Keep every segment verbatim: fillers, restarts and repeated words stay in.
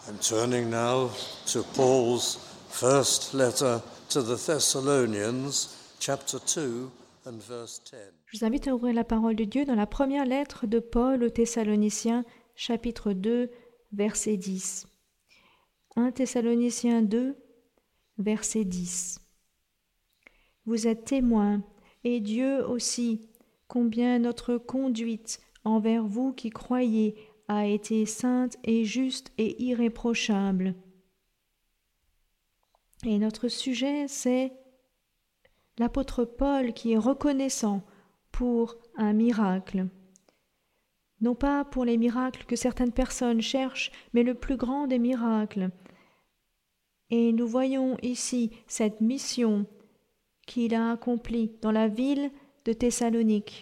And turning now to Paul's first letter to the Thessalonians, chapter two and verse ten. Je vous invite à ouvrir la parole de Dieu dans la première lettre de Paul aux Thessaloniciens, chapitre deux, verset dix. premier Thessaloniciens deux, verset dix. Vous êtes témoins, et Dieu aussi, combien notre conduite envers vous qui croyez a été sainte et juste et irréprochable. Et notre sujet, c'est l'apôtre Paul qui est reconnaissant pour un miracle. Non pas pour les miracles que certaines personnes cherchent, mais le plus grand des miracles. Et nous voyons ici cette mission qu'il a accomplie dans la ville de Thessalonique,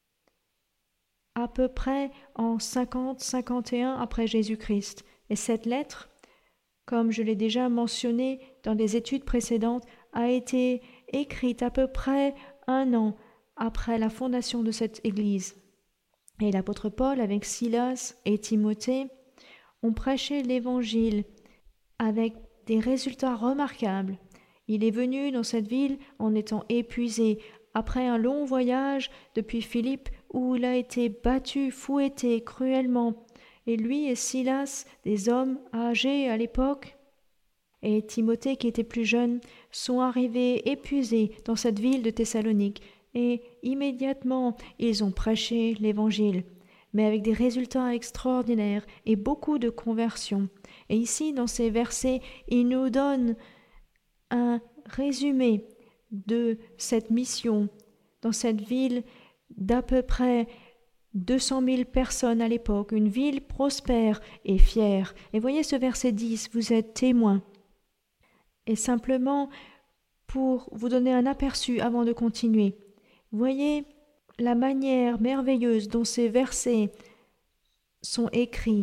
à peu près en cinquante cinquante et un après Jésus-Christ. Et cette lettre, comme je l'ai déjà mentionné dans des études précédentes, a été écrite à peu près un an après la fondation de cette église. Et l'apôtre Paul, avec Silas et Timothée, ont prêché l'évangile avec des résultats remarquables. Il est venu dans cette ville en étant épuisé, après un long voyage depuis Philippe où il a été battu, fouetté cruellement. Et lui et Silas, des hommes âgés à l'époque, et Timothée qui était plus jeune, sont arrivés épuisés dans cette ville de Thessalonique. Et immédiatement, ils ont prêché l'évangile, mais avec des résultats extraordinaires et beaucoup de conversions. Et ici, dans ces versets, il nous donne un résumé de cette mission dans cette ville d'à peu près deux cent mille personnes à l'époque, une ville prospère et fière. Et voyez ce verset dix, vous êtes témoins. Et simplement, pour vous donner un aperçu avant de continuer, voyez la manière merveilleuse dont ces versets sont écrits.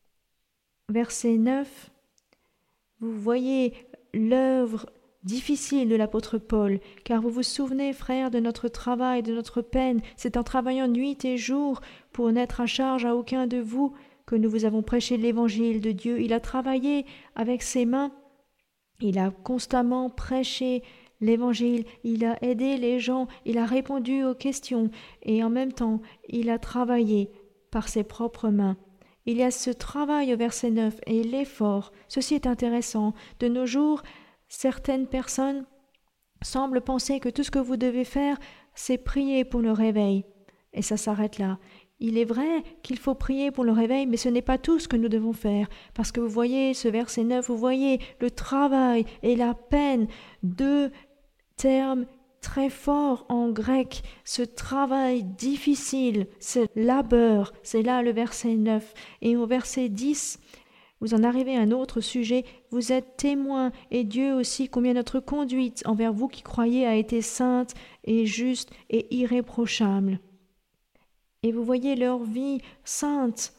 Verset neuf, vous voyez l'œuvre difficile de l'apôtre Paul, car vous vous souvenez, frères, de notre travail, de notre peine. C'est en travaillant nuit et jour pour n'être à charge à aucun de vous que nous vous avons prêché l'évangile de Dieu. Il a travaillé avec ses mains, il a constamment prêché l'évangile, il a aidé les gens, il a répondu aux questions et en même temps, il a travaillé par ses propres mains. Il y a ce travail au verset neuf et l'effort. Ceci est intéressant. De nos jours, certaines personnes semblent penser que tout ce que vous devez faire, c'est prier pour le réveil. Et ça s'arrête là. Il est vrai qu'il faut prier pour le réveil, mais ce n'est pas tout ce que nous devons faire. Parce que vous voyez ce verset neuf, vous voyez le travail et la peine, deux termes très forts en grec. Ce travail difficile, ce labeur, c'est là le verset neuf. Et au verset dix, vous en arrivez à un autre sujet. Vous êtes témoins, et Dieu aussi, combien notre conduite envers vous qui croyez a été sainte et juste et irréprochable. Et vous voyez leur vie sainte,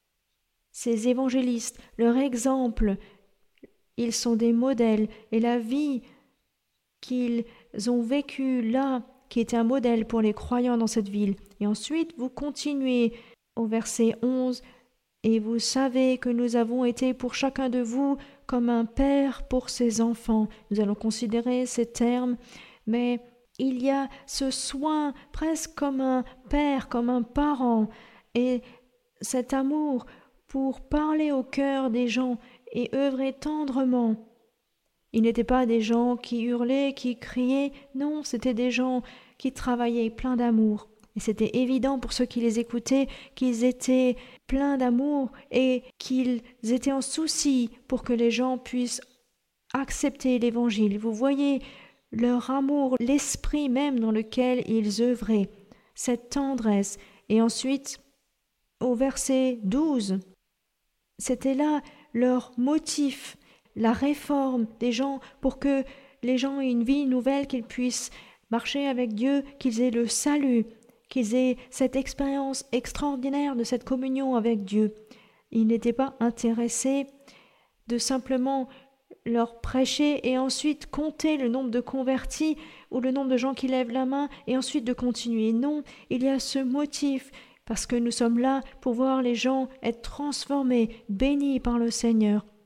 ces évangélistes, leur exemple, ils sont des modèles, et la vie qu'ils ont vécue là, qui était un modèle pour les croyants dans cette ville. Et ensuite, vous continuez au verset onze, et vous savez que nous avons été pour chacun de vous comme un père pour ses enfants. Nous allons considérer ces termes, mais il y a ce soin presque comme un père, comme un parent, et cet amour pour parler au cœur des gens et œuvrer tendrement. Ils n'étaient pas des gens qui hurlaient, qui criaient, non, c'était des gens qui travaillaient plein d'amour. Et c'était évident pour ceux qui les écoutaient qu'ils étaient pleins d'amour et qu'ils étaient en souci pour que les gens puissent accepter l'Évangile. Vous voyez leur amour, l'esprit même dans lequel ils œuvraient, cette tendresse. Et ensuite, au verset douze, c'était là leur motif, la réforme des gens pour que les gens aient une vie nouvelle, qu'ils puissent marcher avec Dieu, qu'ils aient le salut, qu'ils aient cette expérience extraordinaire de cette communion avec Dieu. Ils n'étaient pas intéressés de simplement leur prêcher et ensuite compter le nombre de convertis ou le nombre de gens qui lèvent la main et ensuite de continuer. Non, il y a ce motif parce que nous sommes là pour voir les gens être transformés, bénis par le Seigneur.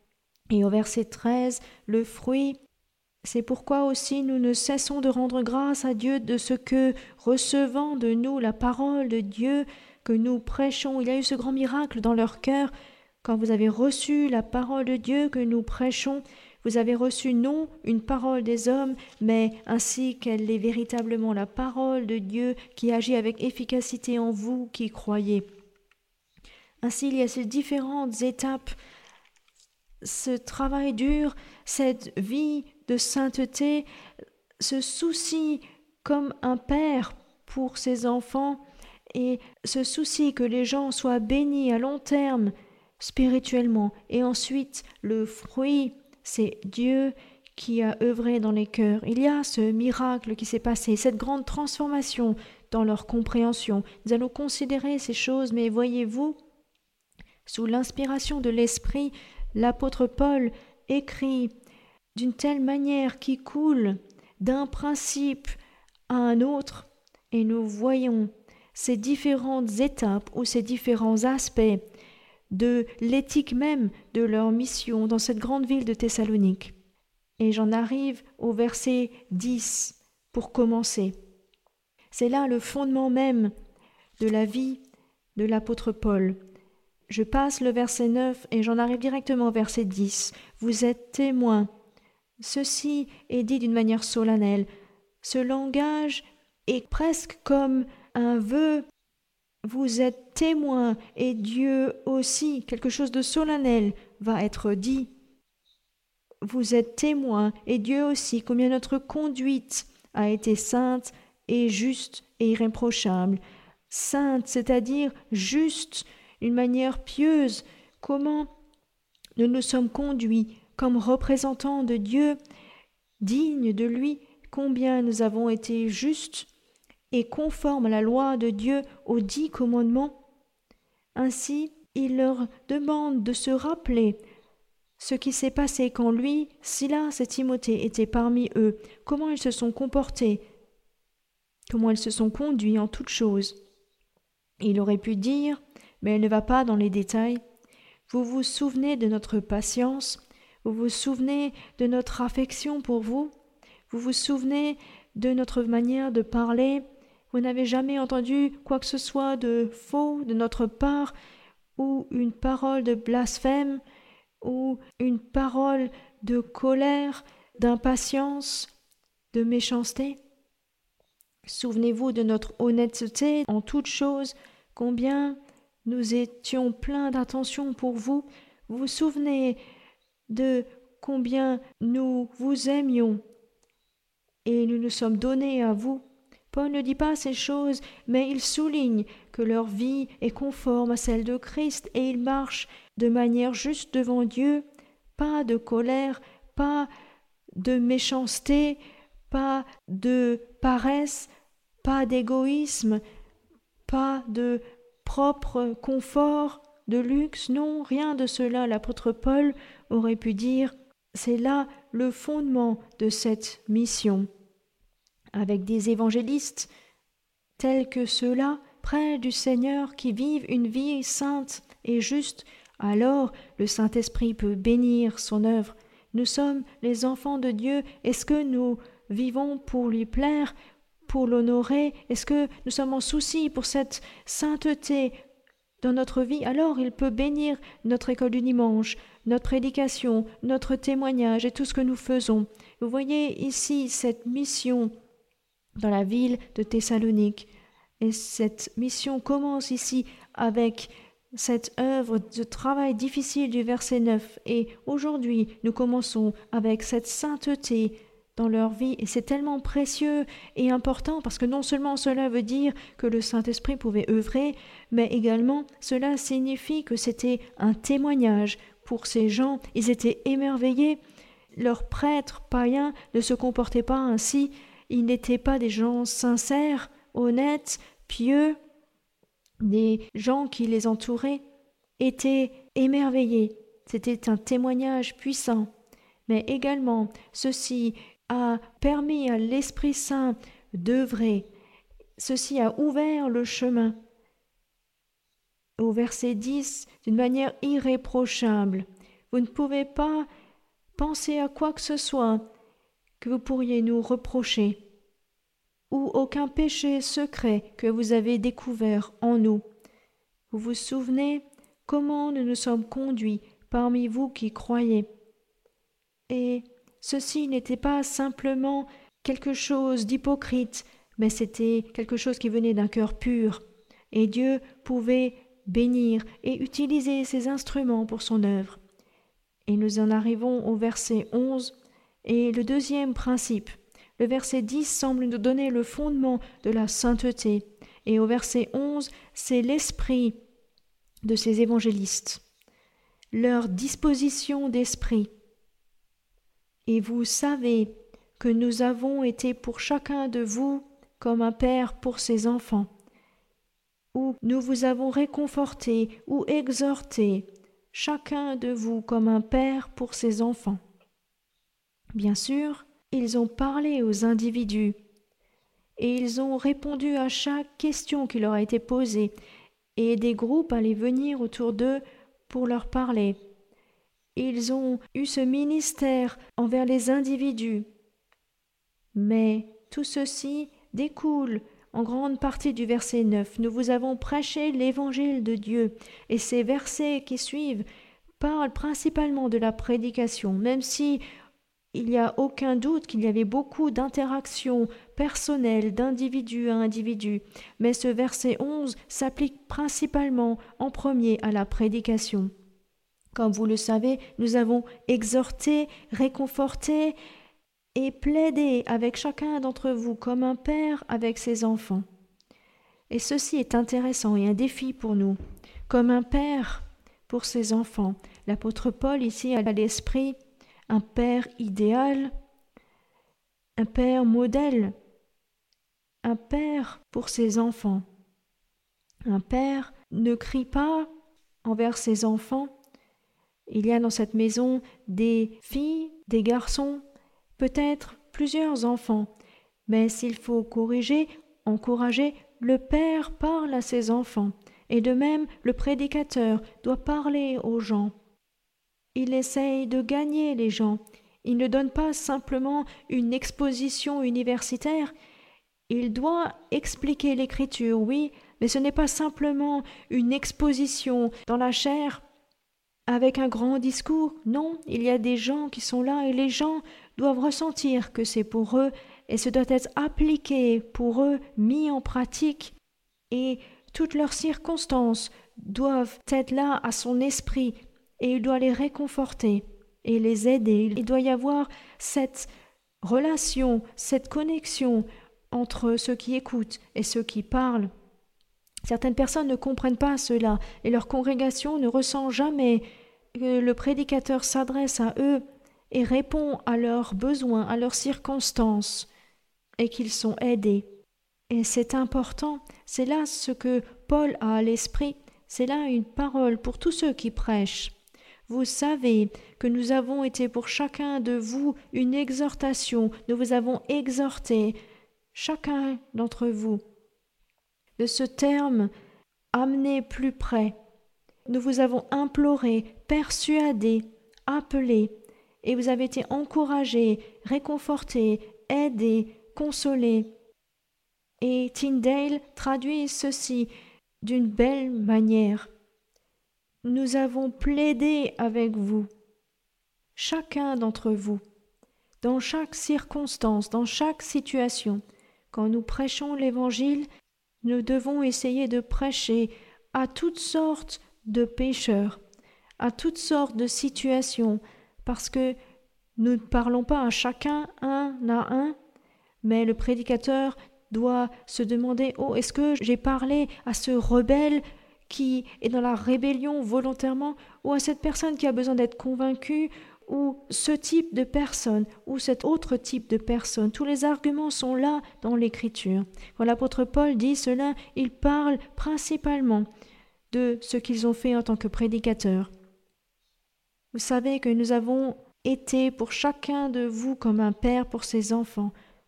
Et au verset treize, le fruit, c'est pourquoi aussi nous ne cessons de rendre grâce à Dieu de ce que, recevant de nous la parole de Dieu que nous prêchons, il y a eu ce grand miracle dans leur cœur. Quand vous avez reçu la parole de Dieu que nous prêchons, vous avez reçu non une parole des hommes, mais ainsi qu'elle est véritablement la parole de Dieu qui agit avec efficacité en vous qui croyez. Ainsi, il y a ces différentes étapes, ce travail dur, cette vie de sainteté, ce souci comme un père pour ses enfants et ce souci que les gens soient bénis à long terme spirituellement. Et ensuite, le fruit, c'est Dieu qui a œuvré dans les cœurs. Il y a ce miracle qui s'est passé, cette grande transformation dans leur compréhension. Nous allons considérer ces choses, mais voyez-vous, sous l'inspiration de l'Esprit, l'apôtre Paul écrit d'une telle manière qui coule d'un principe à un autre, et nous voyons ces différentes étapes ou ces différents aspects de l'éthique même de leur mission dans cette grande ville de Thessalonique. Et j'en arrive au verset dix pour commencer. C'est là le fondement même de la vie de l'apôtre Paul. Je passe le verset neuf et j'en arrive directement au verset dix. Vous êtes témoins. Ceci est dit d'une manière solennelle. Ce langage est presque comme un vœu. Vous êtes témoins et Dieu aussi. Quelque chose de solennel va être dit. Vous êtes témoins et Dieu aussi, combien notre conduite a été sainte et juste et irréprochable. Sainte, c'est-à-dire juste, une manière pieuse, comment nous nous sommes conduits comme représentants de Dieu, dignes de lui, combien nous avons été justes et conformes à la loi de Dieu, aux dix commandements. Ainsi, il leur demande de se rappeler ce qui s'est passé quand lui, Silas et Timothée étaient parmi eux, comment ils se sont comportés, comment ils se sont conduits en toutes choses. Il aurait pu dire, mais elle ne va pas dans les détails, vous vous souvenez de notre patience, vous vous souvenez de notre affection pour vous, vous vous souvenez de notre manière de parler, vous n'avez jamais entendu quoi que ce soit de faux de notre part, ou une parole de blasphème, ou une parole de colère, d'impatience, de méchanceté. Souvenez-vous de notre honnêteté en toutes choses, combien nous étions pleins d'attention pour vous. Vous vous souvenez de combien nous vous aimions et nous nous sommes donnés à vous. Paul ne dit pas ces choses, mais il souligne que leur vie est conforme à celle de Christ et ils marchent de manière juste devant Dieu, pas de colère, pas de méchanceté, pas de paresse, pas d'égoïsme, pas de propre confort, de luxe, non, rien de cela. L'apôtre Paul aurait pu dire, c'est là le fondement de cette mission. Avec des évangélistes tels que ceux-là, près du Seigneur, qui vivent une vie sainte et juste, alors le Saint-Esprit peut bénir son œuvre. Nous sommes les enfants de Dieu. Est-ce que nous vivons pour lui plaire, pour l'honorer? Est-ce que nous sommes en souci pour cette sainteté dans notre vie? Alors il peut bénir notre école du dimanche, notre prédication, notre témoignage et tout ce que nous faisons. Vous voyez ici cette mission dans la ville de Thessalonique. Et cette mission commence ici avec cette œuvre de travail difficile du verset neuf. Et aujourd'hui, nous commençons avec cette sainteté dans leur vie. Et c'est tellement précieux et important parce que non seulement cela veut dire que le Saint-Esprit pouvait œuvrer, mais également cela signifie que c'était un témoignage pour ces gens. Ils étaient émerveillés. Leurs prêtres païens ne se comportaient pas ainsi. Ils n'étaient pas des gens sincères, honnêtes, pieux. Des gens qui les entouraient étaient émerveillés. C'était un témoignage puissant. Mais également, ceci a permis à l'Esprit Saint d'œuvrer. Ceci a ouvert le chemin. Au verset dix, d'une manière irréprochable. Vous ne pouvez pas penser à quoi que ce soit que vous pourriez nous reprocher, ou aucun péché secret que vous avez découvert en nous. Vous vous souvenez comment nous nous sommes conduits parmi vous qui croyez. Et ceci n'était pas simplement quelque chose d'hypocrite, mais c'était quelque chose qui venait d'un cœur pur. Et Dieu pouvait bénir et utiliser ses instruments pour son œuvre. Et nous en arrivons au verset onze et le deuxième principe. Le verset dix semble nous donner le fondement de la sainteté. Et au verset onze, c'est l'esprit de ces évangélistes, leur disposition d'esprit. Et vous savez que nous avons été pour chacun de vous comme un père pour ses enfants, où nous vous avons réconforté ou exhorté, chacun de vous comme un père pour ses enfants. Bien sûr, ils ont parlé aux individus et ils ont répondu à chaque question qui leur a été posée, et des groupes allaient venir autour d'eux pour leur parler. Ils ont eu ce ministère envers les individus. Mais tout ceci découle en grande partie du verset neuf. Nous vous avons prêché l'évangile de Dieu. Et ces versets qui suivent parlent principalement de la prédication, même si il n'y a aucun doute qu'il y avait beaucoup d'interactions personnelles d'individu à individu. Mais ce verset onze s'applique principalement en premier à la prédication. Comme vous le savez, nous avons exhorté, réconforté et plaidé avec chacun d'entre vous comme un père avec ses enfants. Et ceci est intéressant et un défi pour nous. Comme un père pour ses enfants. L'apôtre Paul ici a à l'esprit un père idéal, un père modèle, un père pour ses enfants. Un père ne crie pas envers ses enfants. Il y a dans cette maison des filles, des garçons, peut-être plusieurs enfants. Mais s'il faut corriger, encourager, le père parle à ses enfants. Et de même, le prédicateur doit parler aux gens. Il essaye de gagner les gens. Il ne donne pas simplement une exposition universitaire. Il doit expliquer l'Écriture, oui, mais ce n'est pas simplement une exposition dans la chair avec un grand discours. Non, il y a des gens qui sont là et les gens doivent ressentir que c'est pour eux et ce doit être appliqué pour eux, mis en pratique, et toutes leurs circonstances doivent être là à son esprit et il doit les réconforter et les aider. Il doit y avoir cette relation, cette connexion entre ceux qui écoutent et ceux qui parlent. Certaines personnes ne comprennent pas cela et leur congrégation ne ressent jamais que le prédicateur s'adresse à eux et répond à leurs besoins, à leurs circonstances et qu'ils sont aidés. Et c'est important, c'est là ce que Paul a à l'esprit, c'est là une parole pour tous ceux qui prêchent. Vous savez que nous avons été pour chacun de vous une exhortation, nous vous avons exhorté, chacun d'entre vous. De ce terme, amener plus près, nous vous avons imploré, persuadé, appelé, et vous avez été encouragés, réconfortés, aidés, consolés. Et Tyndale traduit ceci d'une belle manière. Nous avons plaidé avec vous, chacun d'entre vous, dans chaque circonstance, dans chaque situation. Quand nous prêchons l'Évangile, nous devons essayer de prêcher à toutes sortes de pécheurs, à toutes sortes de situations, parce que nous ne parlons pas à chacun un à un, mais le prédicateur doit se demander « Oh, est-ce que j'ai parlé à ce rebelle qui est dans la rébellion volontairement, ou à cette personne qui a besoin d'être convaincue, ou ce type de personne, ou cet autre type de personne. » Tous les arguments sont là dans l'Écriture. Quand l'apôtre Paul dit cela, il parle principalement de ce qu'ils ont fait en tant que prédicateurs. Vous savez que nous avons été pour chacun de vous comme un père pour ses enfants.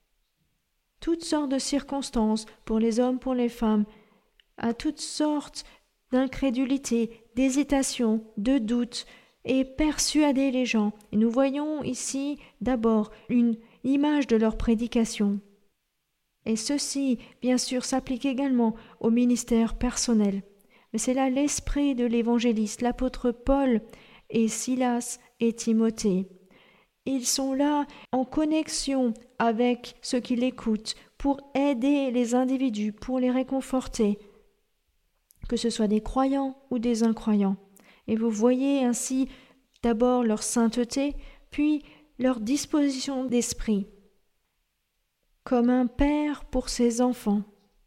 Toutes sortes de circonstances, pour les hommes, pour les femmes, à toutes sortes d'incrédulité, d'hésitation, de doute, et persuader les gens. Et nous voyons ici d'abord une image de leur prédication. Et ceci, bien sûr, s'applique également au ministère personnel. Mais c'est là l'esprit de l'évangéliste, l'apôtre Paul et Silas et Timothée. Ils sont là en connexion avec ceux qui l'écoutent pour aider les individus, pour les réconforter, que ce soit des croyants ou des incroyants. Et vous voyez ainsi d'abord leur sainteté, puis leur disposition d'esprit, comme un père pour ses enfants.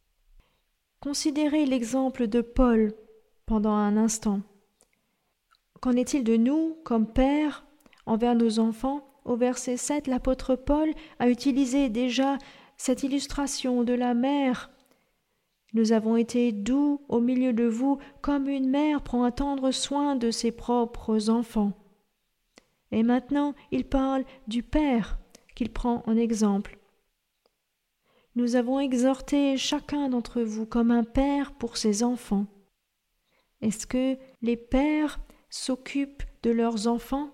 Considérez l'exemple de Paul pendant un instant. Qu'en est-il de nous, comme pères, envers nos enfants? Au verset sept, l'apôtre Paul a utilisé déjà cette illustration de la mère. Nous avons été doux au milieu de vous, comme une mère prend un tendre soin de ses propres enfants. Et maintenant, il parle du Père qu'il prend en exemple. Nous avons exhorté chacun d'entre vous comme un père pour ses enfants. Est-ce que les pères s'occupent de leurs enfants?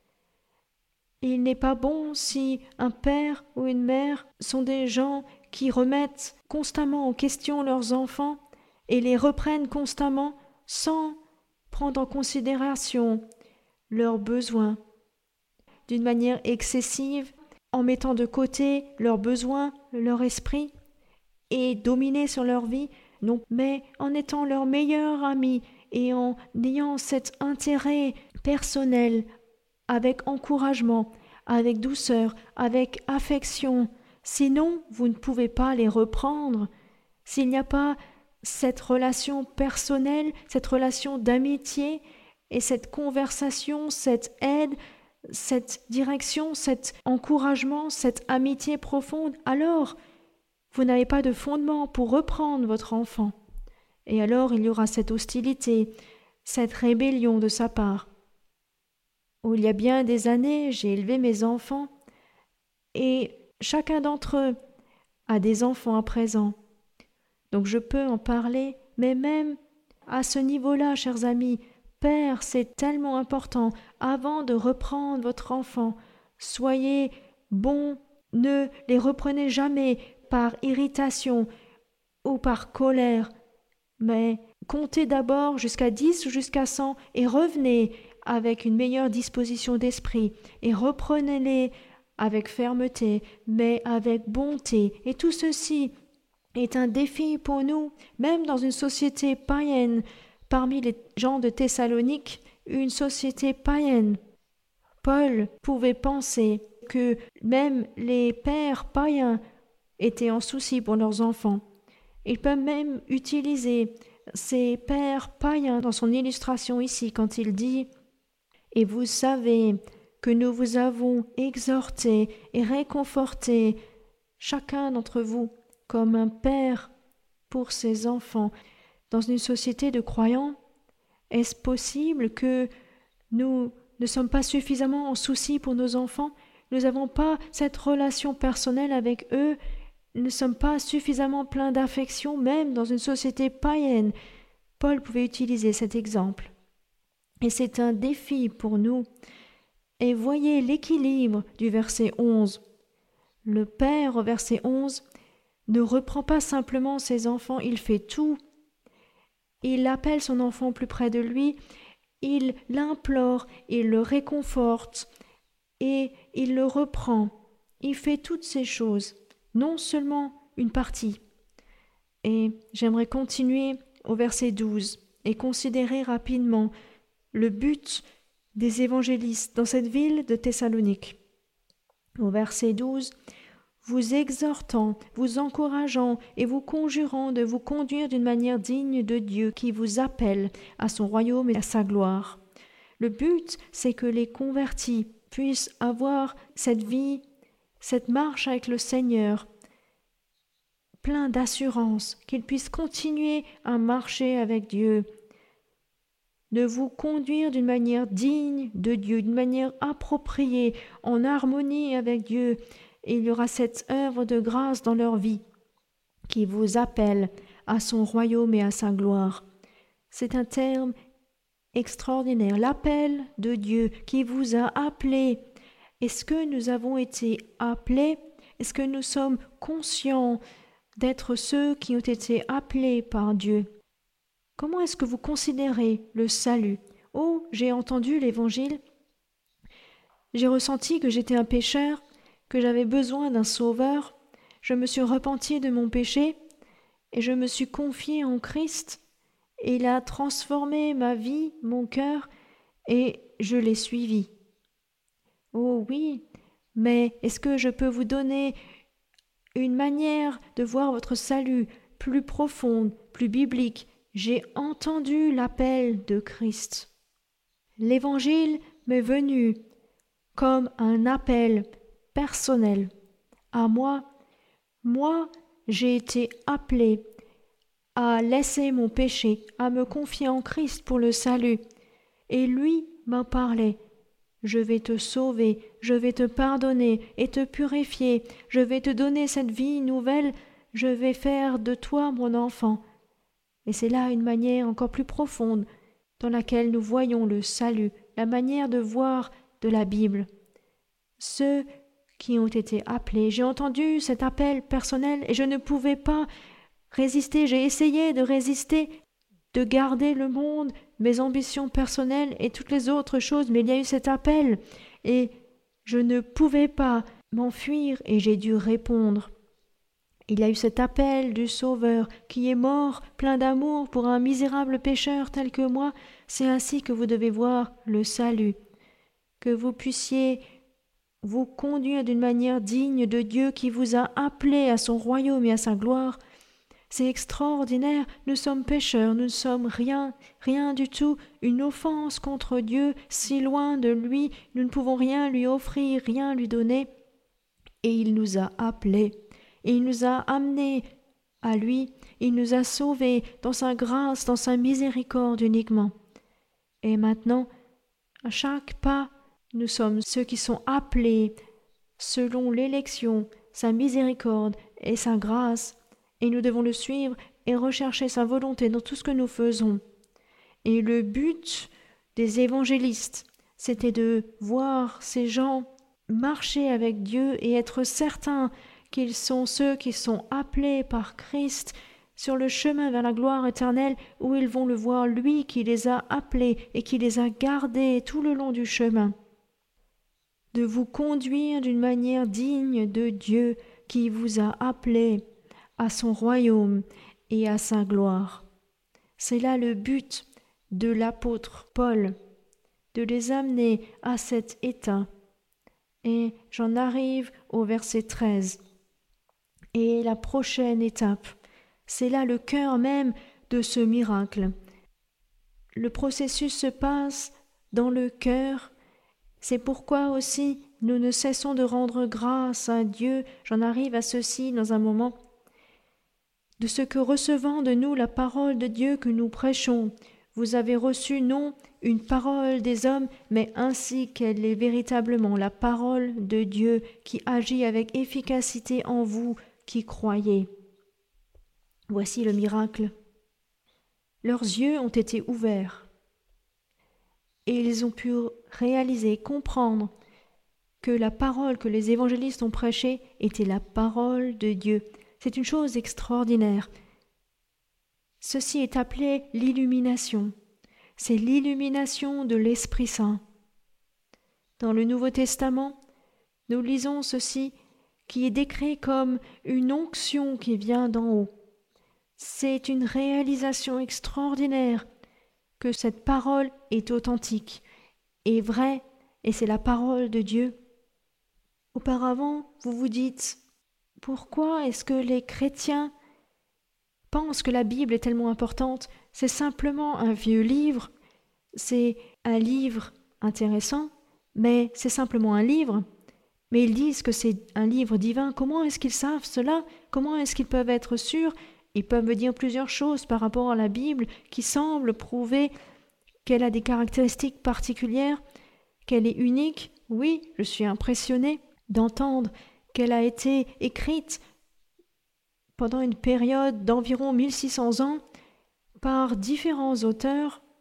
Il n'est pas bon si un père ou une mère sont des gens qui remettent constamment en question leurs enfants et les reprennent constamment sans prendre en considération leurs besoins, d'une manière excessive, en mettant de côté leurs besoins, leur esprit, et dominer sur leur vie, non, mais en étant leur meilleur ami et en ayant cet intérêt personnel, avec encouragement, avec douceur, avec affection. Sinon, vous ne pouvez pas les reprendre. S'il n'y a pas cette relation personnelle, cette relation d'amitié et cette conversation, cette aide, cette direction, cet encouragement, cette amitié profonde, alors vous n'avez pas de fondement pour reprendre votre enfant. Et alors il y aura cette hostilité, cette rébellion de sa part. Oh, il y a bien des années, j'ai élevé mes enfants et chacun d'entre eux a des enfants à présent. Donc je peux en parler, mais même à ce niveau-là, chers amis, Père, c'est tellement important. Avant de reprendre votre enfant, soyez bons, ne les reprenez jamais par irritation ou par colère, mais comptez d'abord jusqu'à dix ou jusqu'à cent et revenez avec une meilleure disposition d'esprit et reprenez-les avec fermeté, mais avec bonté. Et tout ceci est un défi pour nous, même dans une société païenne, parmi les gens de Thessalonique, une société païenne. Paul pouvait penser que même les pères païens étaient en souci pour leurs enfants. Il peut même utiliser ces pères païens dans son illustration ici quand il dit « Et vous savez que nous vous avons exhorté et réconforté, chacun d'entre vous, comme un père pour ses enfants. » Dans une société de croyants, est-ce possible que nous ne sommes pas suffisamment en souci pour nos enfants? Nous n'avons pas cette relation personnelle avec eux, nous ne sommes pas suffisamment pleins d'affection, même dans une société païenne. Paul pouvait utiliser cet exemple. Et c'est un défi pour nous. Et voyez l'équilibre du verset onze. Le Père, au verset onze, ne reprend pas simplement ses enfants, il fait tout. Il appelle son enfant plus près de lui, il l'implore, il le réconforte et il le reprend. Il fait toutes ces choses, non seulement une partie. Et j'aimerais continuer au verset douze et considérer rapidement le but des évangélistes dans cette ville de Thessalonique. Au verset douze, vous exhortant, vous encourageant et vous conjurant de vous conduire d'une manière digne de Dieu qui vous appelle à son royaume et à sa gloire. Le but, c'est que les convertis puissent avoir cette vie, cette marche avec le Seigneur, plein d'assurance, qu'ils puissent continuer à marcher avec Dieu, de vous conduire d'une manière digne de Dieu, d'une manière appropriée, en harmonie avec Dieu. Et il y aura cette œuvre de grâce dans leur vie qui vous appelle à son royaume et à sa gloire. C'est un terme extraordinaire, l'appel de Dieu qui vous a appelé. Est-ce que nous avons été appelés? Est-ce que nous sommes conscients d'être ceux qui ont été appelés par Dieu? Comment est-ce que vous considérez le salut? Oh, j'ai entendu l'Évangile, j'ai ressenti que j'étais un pécheur, que j'avais besoin d'un sauveur, je me suis repenti de mon péché et je me suis confié en Christ. Et il a transformé ma vie, mon cœur, et je l'ai suivi. Oh oui, mais est-ce que je peux vous donner une manière de voir votre salut plus profonde, plus biblique? J'ai entendu l'appel de Christ. L'Évangile m'est venu comme un appel personnel à moi. Moi, j'ai été appelé à laisser mon péché, à me confier en Christ pour le salut. Et lui m'a parlé. Je vais te sauver, je vais te pardonner et te purifier, je vais te donner cette vie nouvelle, je vais faire de toi mon enfant. Et c'est là une manière encore plus profonde dans laquelle nous voyons le salut, la manière de voir de la Bible. Ceux qui ont été appelés, j'ai entendu cet appel personnel et je ne pouvais pas résister, j'ai essayé de résister, de garder le monde, mes ambitions personnelles et toutes les autres choses, mais il y a eu cet appel et je ne pouvais pas m'enfuir et j'ai dû répondre. Il y a eu cet appel du Sauveur qui est mort, plein d'amour pour un misérable pécheur tel que moi. C'est ainsi que vous devez voir le salut, que vous puissiez vous conduire d'une manière digne de Dieu qui vous a appelé à son royaume et à sa gloire. C'est extraordinaire, nous sommes pécheurs, nous ne sommes rien, rien du tout, une offense contre Dieu, si loin de lui, nous ne pouvons rien lui offrir, rien lui donner. Et il nous a appelés, et il nous a amenés à lui, il nous a sauvés dans sa grâce, dans sa miséricorde uniquement. Et maintenant, à chaque pas, nous sommes ceux qui sont appelés selon l'élection, sa miséricorde et sa grâce, et nous devons le suivre et rechercher sa volonté dans tout ce que nous faisons. Et le but des évangélistes, c'était de voir ces gens marcher avec Dieu et être certains qu'ils sont ceux qui sont appelés par Christ sur le chemin vers la gloire éternelle où ils vont le voir, lui qui les a appelés et qui les a gardés tout le long du chemin. De vous conduire d'une manière digne de Dieu qui vous a appelés à son royaume et à sa gloire. C'est là le but de l'apôtre Paul, de les amener à cet état. Et j'en arrive au verset treize. Et la prochaine étape, c'est là le cœur même de ce miracle. Le processus se passe dans le cœur. C'est pourquoi aussi nous ne cessons de rendre grâce à Dieu. J'en arrive à ceci dans un moment. De ce que recevant de nous la parole de Dieu que nous prêchons, vous avez reçu non une parole des hommes, mais ainsi qu'elle est véritablement la parole de Dieu qui agit avec efficacité en vous qui croyez. Voici le miracle. Leurs yeux ont été ouverts et ils ont pu réaliser, comprendre que la parole que les évangélistes ont prêchée était la parole de Dieu. C'est une chose extraordinaire. Ceci est appelé l'illumination. C'est l'illumination de l'Esprit Saint. Dans le Nouveau Testament, nous lisons ceci qui est décrit comme une onction qui vient d'en haut. C'est une réalisation extraordinaire que cette parole est authentique et vraie, et c'est la parole de Dieu. Auparavant, vous vous dites, pourquoi est-ce que les chrétiens pensent que la Bible est tellement importante? C'est simplement un vieux livre, c'est un livre intéressant, mais c'est simplement un livre. Mais ils disent que c'est un livre divin. Comment est-ce qu'ils savent cela? Comment est-ce qu'ils peuvent être sûrs? Ils peuvent me dire plusieurs choses par rapport à la Bible qui semblent prouver qu'elle a des caractéristiques particulières, qu'elle est unique. Oui, je suis impressionnée d'entendre qu'elle a été écrite pendant une période d'environ mille six cents ans par différents auteurs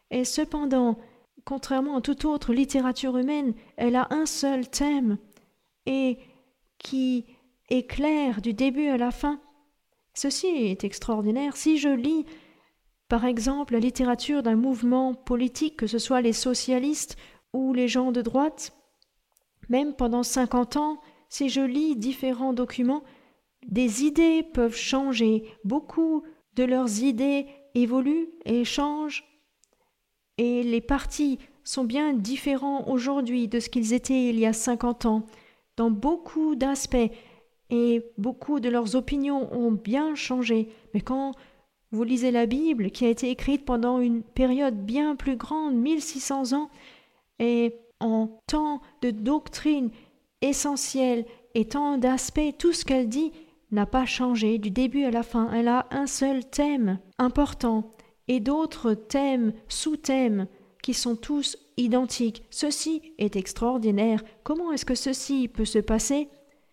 Et cependant, contrairement à toute autre littérature humaine, elle a un seul thème et qui est clair du début à la fin. Ceci est extraordinaire. Si je lis, par exemple, la littérature d'un mouvement politique, que ce soit les socialistes ou les gens de droite, même pendant cinquante ans, si je lis différents documents, des idées peuvent changer. Beaucoup de leurs idées évoluent et changent. Et les partis sont bien différents aujourd'hui de ce qu'ils étaient il y a cinquante ans, dans beaucoup d'aspects, et beaucoup de leurs opinions ont bien changé. Mais quand vous lisez la Bible, qui a été écrite pendant une période bien plus grande, mille six cents ans, et en tant de doctrine essentielle et tant d'aspects, tout ce qu'elle dit n'a pas changé du début à la fin. Elle a un seul thème important et d'autres thèmes, sous-thèmes, qui sont tous identiques. Ceci est extraordinaire. Comment est-ce que ceci peut se passer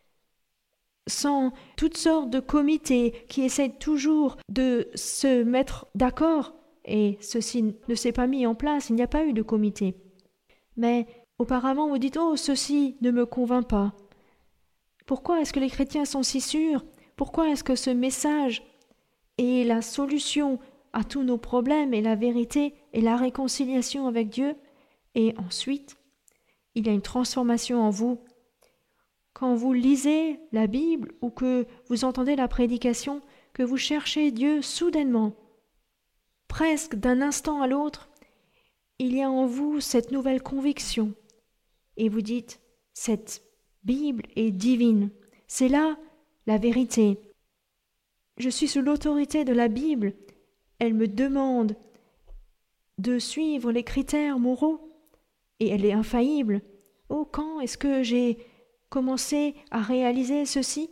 sans toutes sortes de comités qui essaient toujours de se mettre d'accord? Et ceci ne s'est pas mis en place, il n'y a pas eu de comité. Mais auparavant, vous dites « Oh, ceci ne me convainc pas ». Pourquoi est-ce que les chrétiens sont si sûrs? Pourquoi est-ce que ce message est la solution à tous nos problèmes et la vérité et la réconciliation avec Dieu? Et ensuite, il y a une transformation en vous. Quand vous lisez la Bible ou que vous entendez la prédication, que vous cherchez Dieu soudainement, presque d'un instant à l'autre, il y a en vous cette nouvelle conviction. Et vous dites, cette Bible est divine. C'est là la vérité. Je suis sous l'autorité de la Bible. Elle me demande de suivre les critères moraux et elle est infaillible. Oh, quand est-ce que j'ai commencé à réaliser ceci?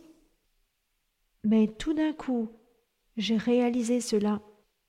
Mais tout d'un coup, j'ai réalisé cela.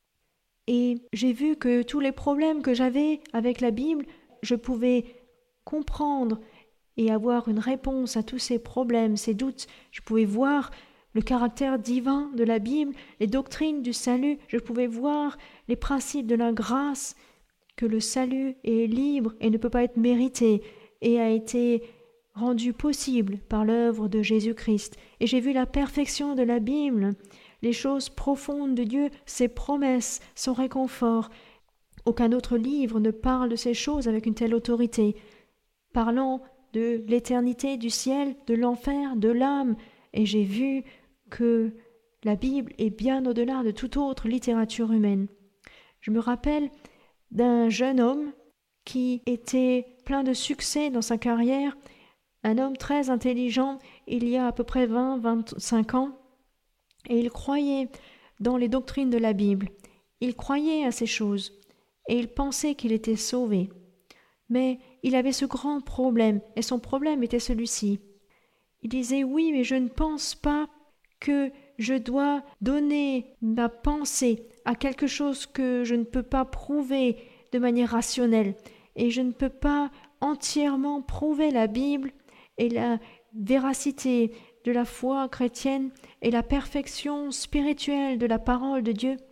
Et j'ai vu que tous les problèmes que j'avais avec la Bible, je pouvais comprendre et avoir une réponse à tous ces problèmes, ces doutes. Je pouvais voir le caractère divin de la Bible, les doctrines du salut. Je pouvais voir les principes de la grâce, que le salut est libre et ne peut pas être mérité et a été rendu possible par l'œuvre de Jésus-Christ. Et j'ai vu la perfection de la Bible, les choses profondes de Dieu, ses promesses, son réconfort. Aucun autre livre ne parle de ces choses avec une telle autorité, parlant de l'éternité du ciel, de l'enfer, de l'âme. Et j'ai vu que la Bible est bien au-delà de toute autre littérature humaine. Je me rappelle d'un jeune homme qui était plein de succès dans sa carrière, un homme très intelligent, il y a à peu près vingt à vingt-cinq ans, et il croyait dans les doctrines de la Bible. Il croyait à ces choses, et il pensait qu'il était sauvé. Mais il avait ce grand problème, et son problème était celui-ci. Il disait « Oui, mais je ne pense pas que je dois donner ma pensée à quelque chose que je ne peux pas prouver de manière rationnelle, et je ne peux pas entièrement prouver la Bible et la véracité de la foi chrétienne et la perfection spirituelle de la parole de Dieu.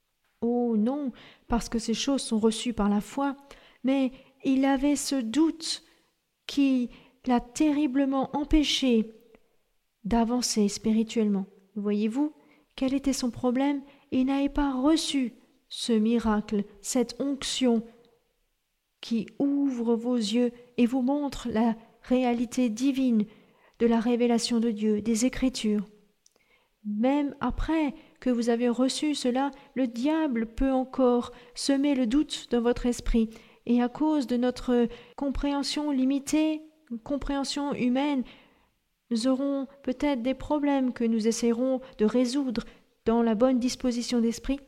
Oh non, parce que ces choses sont reçues par la foi, mais il avait ce doute qui l'a terriblement empêché d'avancer spirituellement. Voyez-vous, quel était son problème? Il n'avait pas reçu ce miracle, cette onction qui ouvre vos yeux et vous montre la réalité divine de la révélation de Dieu, des Écritures. Même après que vous avez reçu cela, le diable peut encore semer le doute dans votre esprit. Et à cause de notre compréhension limitée, compréhension humaine, nous aurons peut-être des problèmes que nous essaierons de résoudre dans la bonne disposition d'esprit.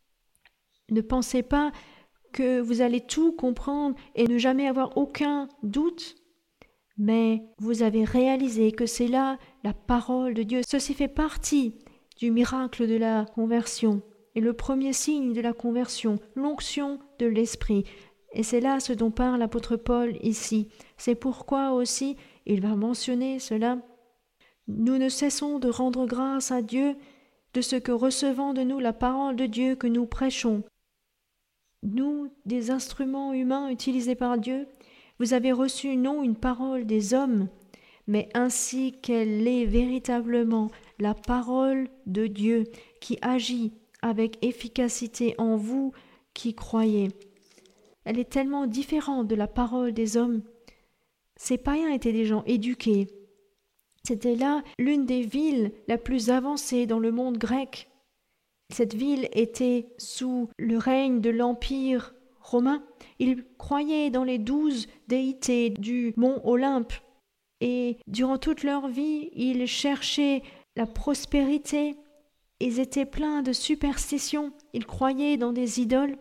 Ne pensez pas que vous allez tout comprendre et ne jamais avoir aucun doute, mais vous avez réalisé que c'est là la parole de Dieu. Ceci fait partie du miracle de la conversion et le premier signe de la conversion, l'onction de l'esprit. Et c'est là ce dont parle l'apôtre Paul ici. C'est pourquoi aussi il va mentionner cela. Nous ne cessons de rendre grâce à Dieu de ce que recevant de nous la parole de Dieu que nous prêchons. nous, des instruments humains utilisés par Dieu, vous avez reçu non une parole des hommes, mais ainsi qu'elle est véritablement la parole de Dieu qui agit avec efficacité en vous qui croyez. Elle est tellement différente de la parole des hommes. Ces païens étaient des gens éduqués. C'était là l'une des villes la plus avancée dans le monde grec. Cette ville était sous le règne de l'Empire romain. Ils croyaient dans les douze déités du mont Olympe. Et durant toute leur vie, ils cherchaient la prospérité. Ils étaient pleins de superstitions. Ils croyaient dans des idoles.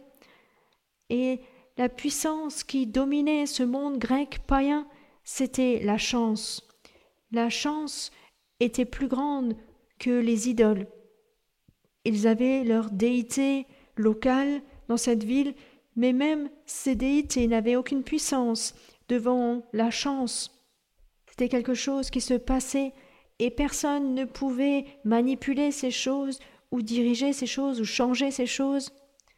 Et la puissance qui dominait ce monde grec païen, c'était la chance. La chance était plus grande que les idoles. Ils avaient leur déité locale dans cette ville, mais même ces déités n'avaient aucune puissance devant la chance. C'était quelque chose qui se passait et personne ne pouvait manipuler ces choses ou diriger ces choses ou changer ces choses.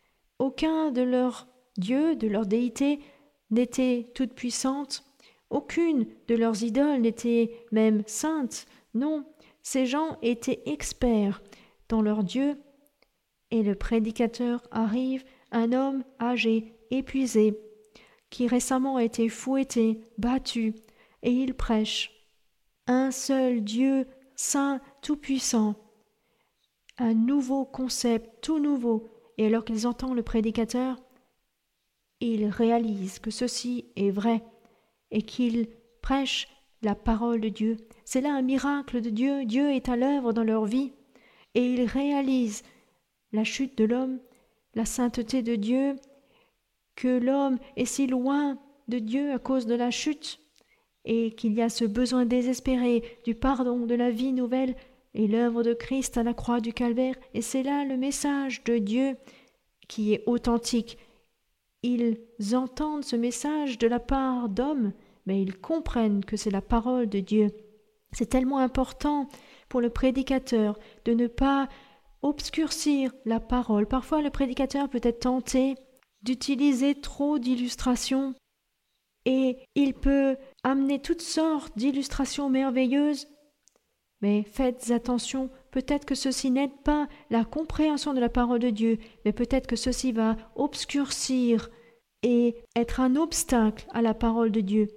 Aucun de leurs dieux, de leurs déités n'était toute puissante. Aucune de leurs idoles n'était même sainte. Non, ces gens étaient experts dans leur Dieu. Et le prédicateur arrive, un homme âgé, épuisé, qui récemment a été fouetté, battu, et il prêche. Un seul Dieu, saint, tout-puissant. Un nouveau concept, tout nouveau. Et alors qu'ils entendent le prédicateur, ils réalisent que ceci est vrai et qu'ils prêchent la parole de Dieu. C'est là un miracle de Dieu. Dieu est à l'œuvre dans leur vie et ils réalisent la chute de l'homme, la sainteté de Dieu, que l'homme est si loin de Dieu à cause de la chute et qu'il y a ce besoin désespéré du pardon, de la vie nouvelle et l'œuvre de Christ à la croix du Calvaire. Et c'est là le message de Dieu qui est authentique. Ils entendent ce message de la part d'hommes, mais ils comprennent que c'est la parole de Dieu. C'est tellement important pour le prédicateur de ne pas obscurcir la parole. Parfois, le prédicateur peut être tenté d'utiliser trop d'illustrations et il peut amener toutes sortes d'illustrations merveilleuses. Mais faites attention, peut-être que ceci n'aide pas la compréhension de la parole de Dieu, mais peut-être que ceci va obscurcir et être un obstacle à la parole de Dieu.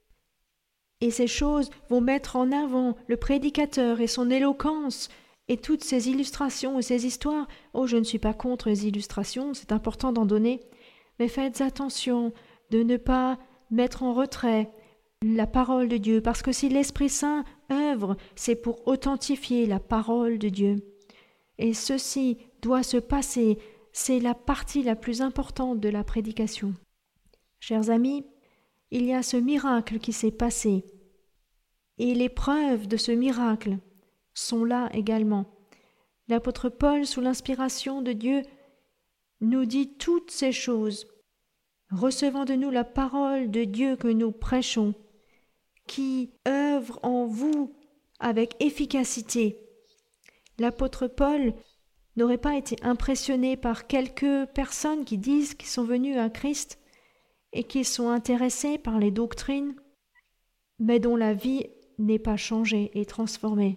Et ces choses vont mettre en avant le prédicateur et son éloquence et toutes ces illustrations et ces histoires. Oh, je ne suis pas contre les illustrations, c'est important d'en donner, mais faites attention de ne pas mettre en retrait la parole de Dieu, parce que si l'Esprit Saint œuvre, c'est pour authentifier la parole de Dieu. Et ceci doit se passer, c'est la partie la plus importante de la prédication. Chers amis, il y a ce miracle qui s'est passé, et les preuves de ce miracle sont là également. L'apôtre Paul, sous l'inspiration de Dieu, nous dit toutes ces choses, recevant de nous la parole de Dieu que nous prêchons, qui œuvre en vous avec efficacité. L'apôtre Paul n'aurait pas été impressionné par quelques personnes qui disent qu'ils sont venus à Christ et qui sont intéressés par les doctrines, mais dont la vie n'est pas changée et transformée,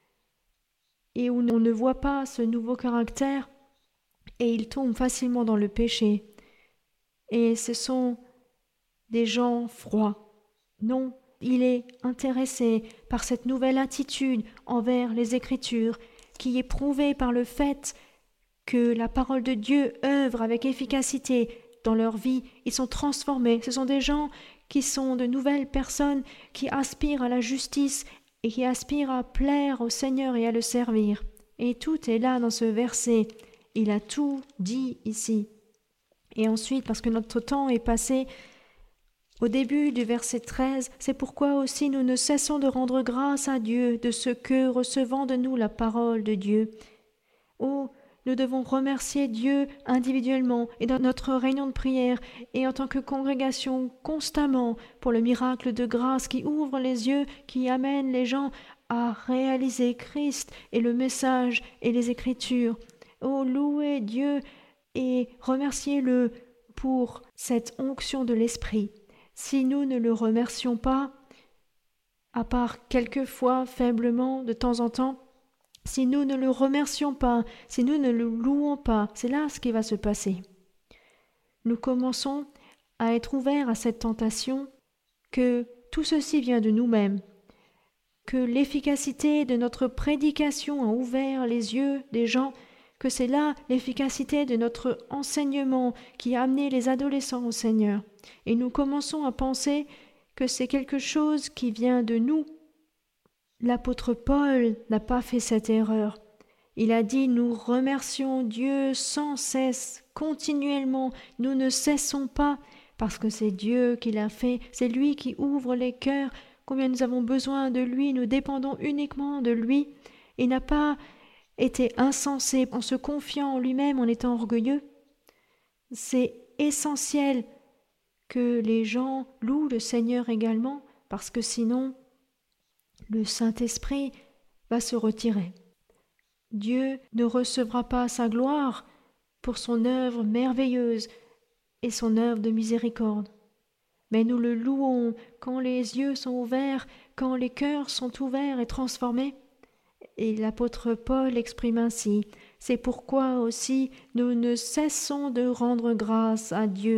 et où on ne voit pas ce nouveau caractère, et ils tombent facilement dans le péché. Et ce sont des gens froids. Non, il est intéressé par cette nouvelle attitude envers les Écritures, qui est prouvée par le fait que la parole de Dieu œuvre avec efficacité dans leur vie. Ils sont transformés. Ce sont des gens qui sont de nouvelles personnes qui aspirent à la justice et qui aspirent à plaire au Seigneur et à le servir. Et tout est là dans ce verset. Il a tout dit ici. Et ensuite, parce que notre temps est passé, au début du verset treize, c'est pourquoi aussi nous ne cessons de rendre grâce à Dieu de ce que, recevant de nous la parole de Dieu, oh, nous devons remercier Dieu individuellement et dans notre réunion de prière et en tant que congrégation constamment pour le miracle de grâce qui ouvre les yeux, qui amène les gens à réaliser Christ et le message et les Écritures. Oh, louez Dieu et remerciez-le pour cette onction de l'Esprit. Si nous ne le remercions pas, à part quelquefois, faiblement, de temps en temps, si nous ne le remercions pas, si nous ne le louons pas, c'est là ce qui va se passer. Nous commençons à être ouverts à cette tentation que tout ceci vient de nous-mêmes, que l'efficacité de notre prédication a ouvert les yeux des gens, que c'est là l'efficacité de notre enseignement qui a amené les adolescents au Seigneur. Et nous commençons à penser que c'est quelque chose qui vient de nous. L'apôtre Paul n'a pas fait cette erreur. Il a dit « Nous remercions Dieu sans cesse, continuellement, nous ne cessons pas, parce que c'est Dieu qui l'a fait, c'est lui qui ouvre les cœurs, combien nous avons besoin de lui, nous dépendons uniquement de lui. » Il n'a pas été insensé en se confiant en lui-même, en étant orgueilleux. C'est essentiel que les gens louent le Seigneur également, parce que sinon, le Saint-Esprit va se retirer. Dieu ne recevra pas sa gloire pour son œuvre merveilleuse et son œuvre de miséricorde. Mais nous le louons quand les yeux sont ouverts, quand les cœurs sont ouverts et transformés. Et l'apôtre Paul exprime ainsi, c'est pourquoi aussi nous ne cessons de rendre grâce à Dieu.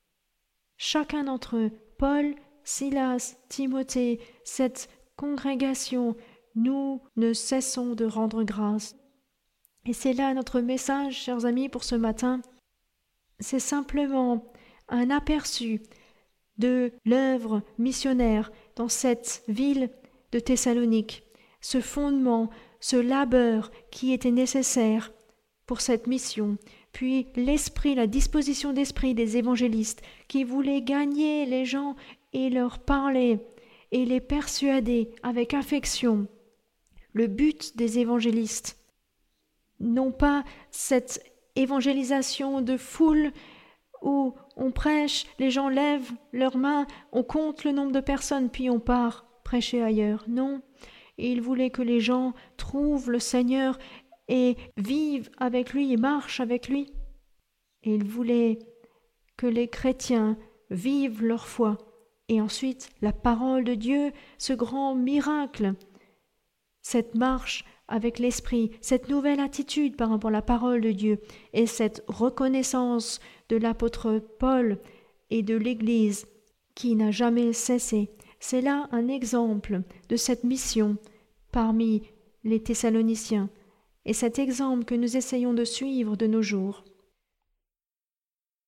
Chacun d'entre eux, Paul, Silas, Timothée, cette congrégation, nous ne cessons de rendre grâce. Et c'est là notre message, chers amis, pour ce matin. C'est simplement un aperçu de l'œuvre missionnaire dans cette ville de Thessalonique, ce fondement, ce labeur qui était nécessaire pour cette mission, puis l'esprit, la disposition d'esprit des évangélistes qui voulaient gagner les gens et leur parler et les persuader avec affection. Le but des évangélistes, non pas cette évangélisation de foule où on prêche, les gens lèvent leurs mains, on compte le nombre de personnes, puis on part prêcher ailleurs. Non, il voulait que les gens trouvent le Seigneur et vivent avec lui et marchent avec lui. Et il voulait que les chrétiens vivent leur foi. Et ensuite, la parole de Dieu, ce grand miracle, cette marche avec l'Esprit, cette nouvelle attitude par rapport à la parole de Dieu et cette reconnaissance de l'apôtre Paul et de l'Église qui n'a jamais cessé. C'est là un exemple de cette mission parmi les Thessaloniciens et cet exemple que nous essayons de suivre de nos jours.